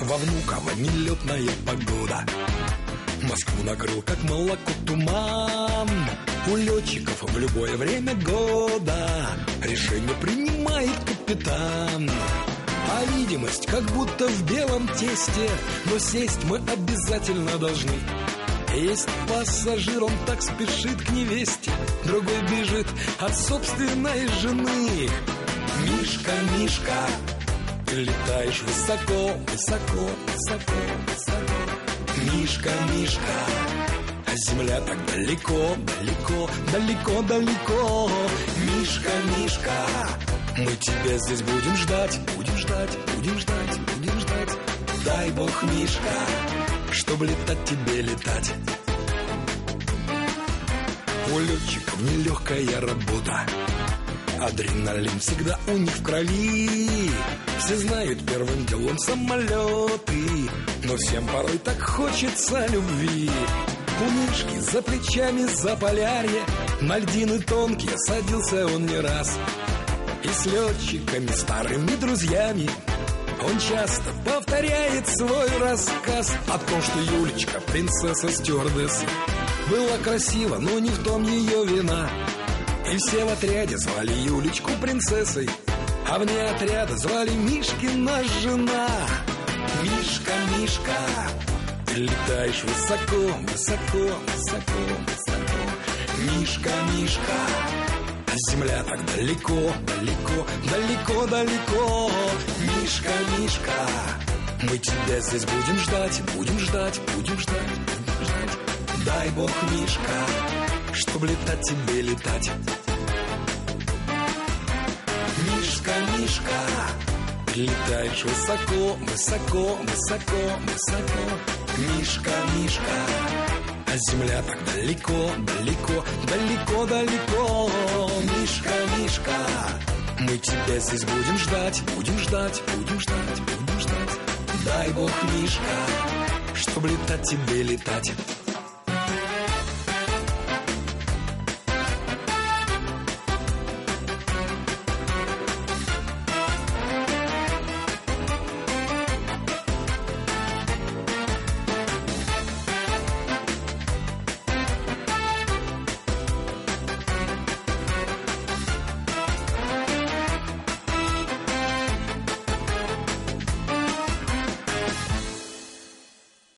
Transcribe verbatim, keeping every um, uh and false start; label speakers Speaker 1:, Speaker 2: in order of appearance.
Speaker 1: во Внуково нелетная погода. Москву накрыл, как молоко, туман. У летчиков в любое время года решение принимает капитан. А видимость как будто в белом тесте, но сесть мы обязательно должны. Есть пассажир, он так спешит к невесте, другой бежит от собственной жены. Мишка, Мишка, ты летаешь высоко, высоко, высоко, высоко. Мишка, Мишка, а земля так далеко, далеко, далеко, далеко. Мишка, Мишка, мы тебя здесь будем ждать, будем ждать, будем ждать, будем ждать. Дай Бог, Мишка, чтобы летать тебе летать. У летчиков нелегкая работа, адреналин всегда у них в крови. Все знают первым делом самолеты, но всем порой так хочется любви. У Мишки за плечами Заполярье, на льдины тонкие садился он не раз. И с летчиками, старыми друзьями, он часто повторяет свой рассказ о том, что Юлечка, принцесса-стюардесса, была красива, но не в том ее вина. И все в отряде звали Юлечку принцессой, а вне отряда звали Мишкина жена. Мишка, Мишка, ты летаешь высоко, высоко, высоко, высоко. Мишка, Мишка, а земля так далеко, далеко, далеко, далеко. Мишка, Мишка, мы тебя здесь будем ждать, будем ждать, будем ждать, будем ждать. Дай Бог, Мишка, чтоб летать тебе летать. Мишка, Мишка, ты летаешь высоко, высоко, высоко, высоко. Мишка, Мишка, а земля так далеко, далеко, далеко, далеко. Мишка, Мишка, мы тебя здесь будем ждать, будем ждать, будем ждать, будем ждать. Дай Бог, Мишка, чтоб летать тебе летать.